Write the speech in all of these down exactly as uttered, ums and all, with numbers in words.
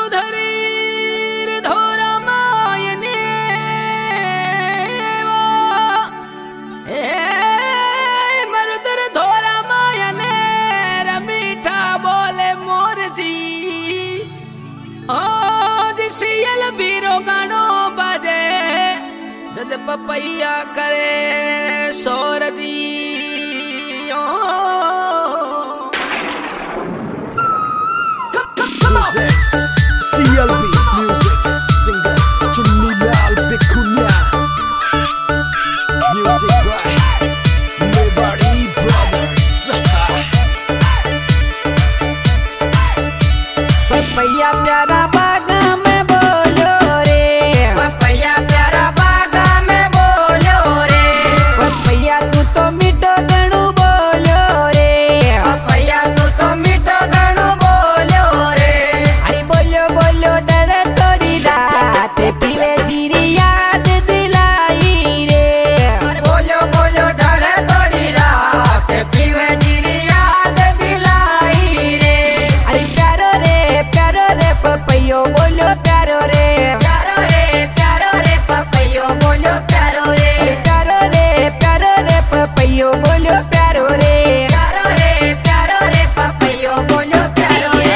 मरुधरीर धोरा मायने मरुधर धोरा मायने मीठा बोले मोर जी ओ जिसियल बीरो गानो बजे जद पपैया करे सोर जी C L B Music Singer Chunni Lal Bikunya Music by Mewari Brothers पपैया प्यारा बागा में बोलो रे पपैया प्यारा बागा में बोलो रे पपैया तू तो मीठो गणु बोलो रे पपैया तू तो मीठो गणु बोलो रे अरे बोलो बोलो डर थोड़ी रात पीले जीरी याद दिलाई रे अरे बोलो बोलो डर थोड़ी रात पीवे जीरी याद दिलाई रे अरे प्यारो रे प्यारो रे पपैयो बोलो प्यारो रे प्यारो रे प्यारो रे पपैयो बोलो प्यारो रे प्यारो रे प्यारो रे पपैयो बोलो प्यारो रे प्यारो रे प्यारो रे पपैयो बोलो प्यारो रे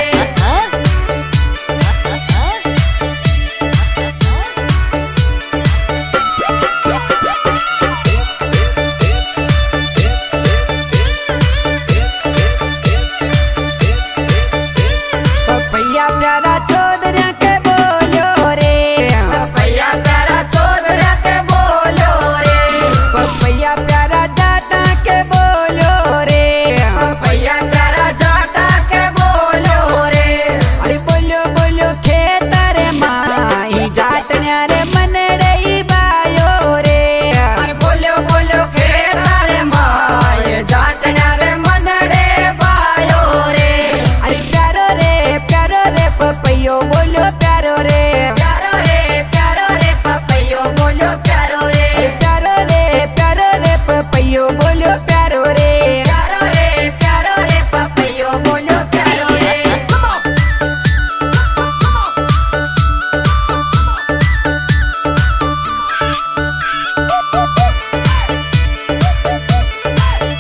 पपैया प्यारा चौधरी के बोलो रे पपैया प्यारा चौधरी के बोलो रे पपैया प्यारा जाटा के बोलो रे पपैया प्यारा जाटा के बोलो रे अरे बोलो बोलो खेत रे माई जाटन्या रे मन रे बायो रे अरे बोलो बोलो खेता रे माय जाटना रे मनड़े बायो रे अरे प्यारो रे प्यारो रे पपैयो बोलो प्यारो रे प्यारो रे प्यारो रे पपैयो बोलो प्यारो रे प्यारो रे प्यारो रे पपैयो बोलो प्यारो रे प्यारो रे प्यारो रे पपैयो बोलो प्यारो रे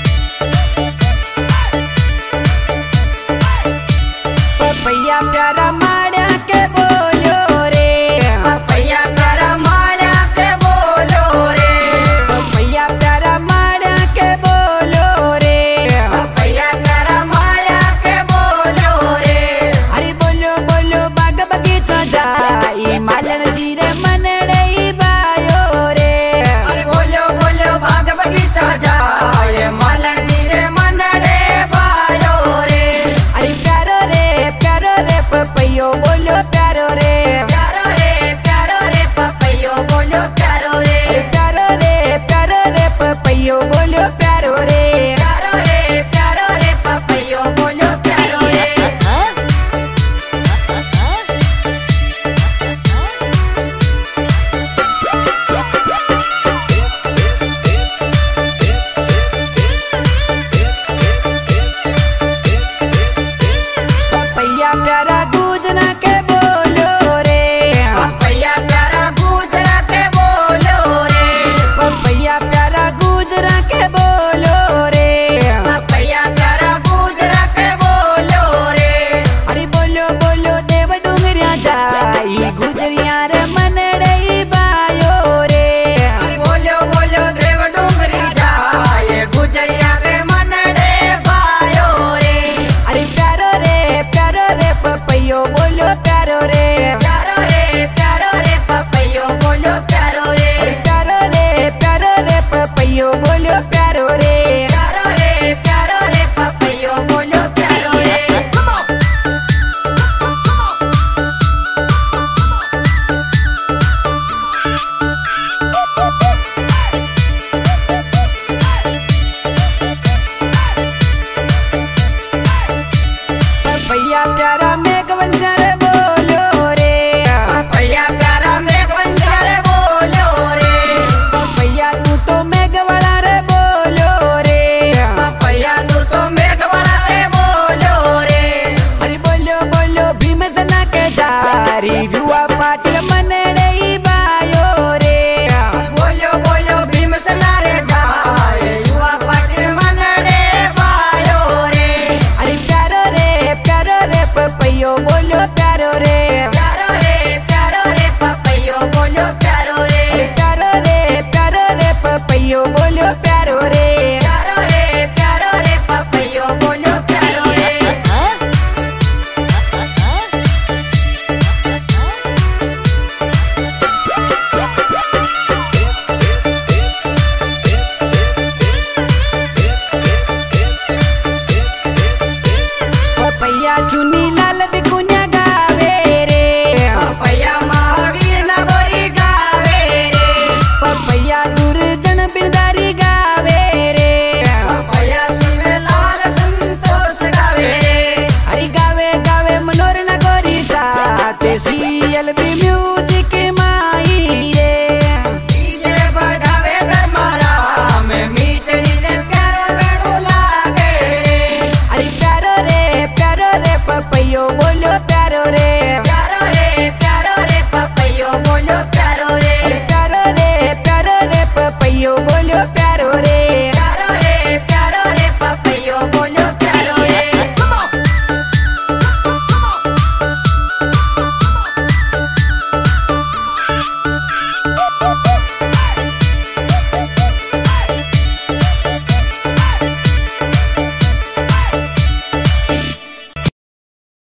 पपैया प्यारा